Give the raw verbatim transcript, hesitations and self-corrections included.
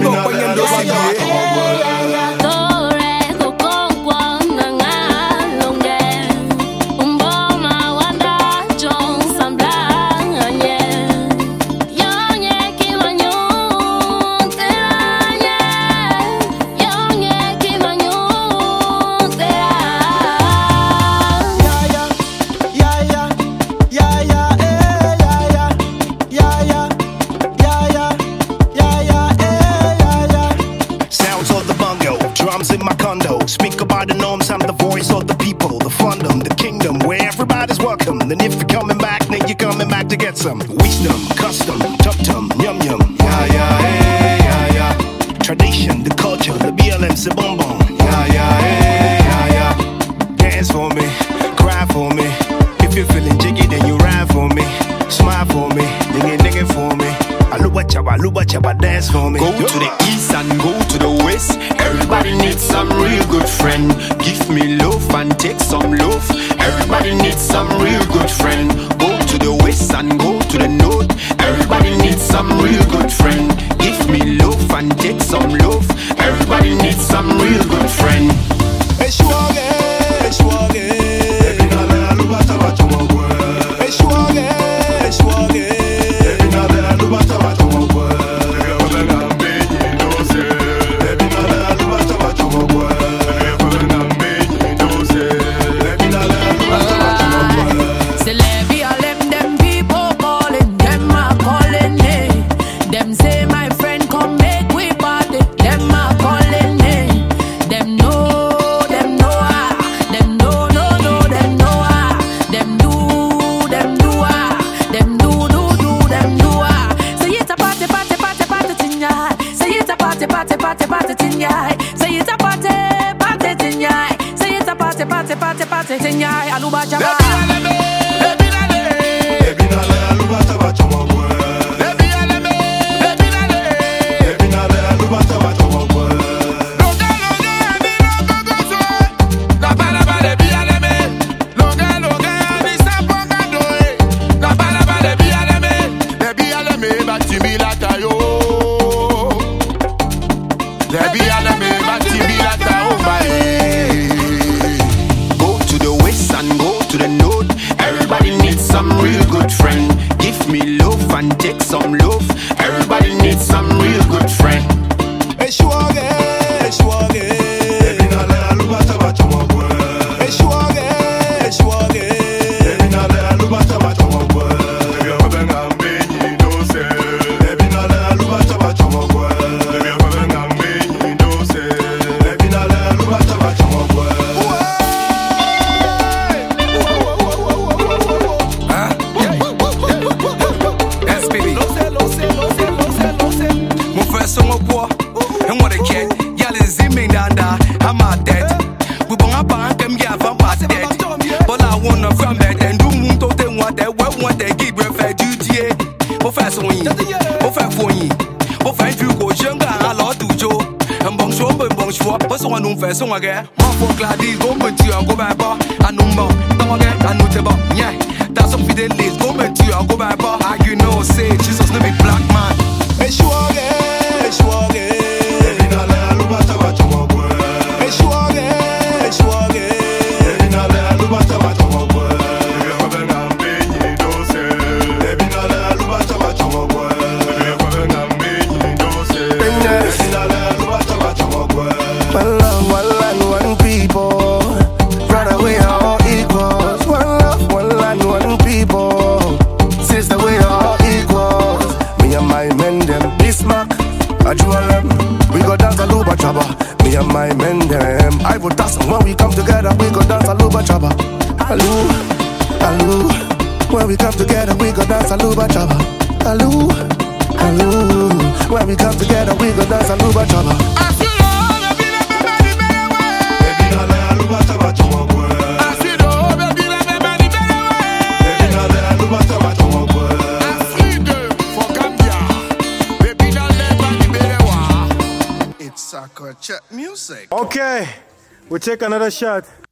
Speak about the norms, I'm the voice of the people, the fundum, the kingdom, where everybody's welcome. Then if you're coming back, then you're coming back to get some wisdom, custom, tum-tum, yum-yum. Yeah, yeah, hey, yeah, yeah. Tradition, the culture, the B L M, c'est bonbon. Yeah, yeah, hey, yeah, yeah. Dance for me, cry for me. If you're feeling jiggy, then you ride for me. Smile for me, ding it, ding it for me. Aluba chaba, aluba chaba, dance for me. Go to the east and go to the west. Everybody needs some real good friend. Give me love and take some love. Everybody needs some real good friend. Go to the west and go to the north. Everybody needs some real good friend. Give me love and take some love. Everybody needs some real good friend. Eshwage, eshwage. Baby na le aluba chaba choma gwe. Eshwage, eshwage. Baby na le aluba chaba choma gwe. Aluba chaba. And take some love. Everybody needs some real good friend. Eshwage, eshwage. Baby na le aluba chaba choma gwe. Eshwage, eshwage. Baby na le aluba chaba choma gwe. Baby abenga mbenyi dose. Baby na le aluba chaba choma gwe. Baby abenga mbenyi dose. Baby na le aluba chaba choma gwe. And what a cat, y'all is zimming down there. I'm out dead. We bong up and come here from past dead. But I wanna from bed and do moon to them what they want they give refer duty. Professor, Professor Fony, Professor Fugo, Junga, a lot to Joe. And bong show, bong show, but someone who first song again. One for Gladys, go to you and go back bar. I know more, don't get I know the bar. Yeah, that's some fidelis, go to you and go back bar. I you know, say Jesus, no be black man. Eshwage, eshwage. Baby na le aluba chaba choma gwe. Eshwage, eshwage. Baby na le aluba chaba choma gwe. Baby abenga mbenyi dose. Baby na le aluba chaba choma gwe. Baby abenga mbenyi dose. Baby na le aluba chaba choma gwe. One love, one land, one people. Brother, we are all equals. One love, one land, one people. Sister, we are all equals. Me and my men, them Bismarck. I them. We go dance a luba chaba. Me and my men them. I would dance when we come together. We go dance a luba chaba. Alu, alu. When we come together, we go dance a luba chaba. Alu, alu. When we come together, we go dance a luba chaba. Baby na le aluba chaba choma gwe. Baby na le aluba chaba choma gwe. It's Soccer Chat Music. Okay, we'll take another shot.